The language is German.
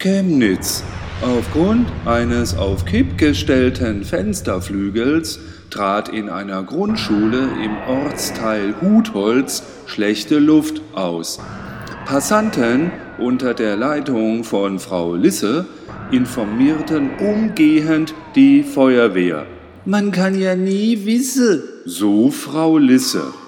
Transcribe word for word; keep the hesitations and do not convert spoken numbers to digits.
Chemnitz. Aufgrund eines auf Kipp gestellten Fensterflügels trat in einer Grundschule im Ortsteil Hutholz schlechte Luft aus. Passanten unter der Leitung von Frau Lisse informierten umgehend die Feuerwehr. Man kann ja nie wissen, so Frau Lisse.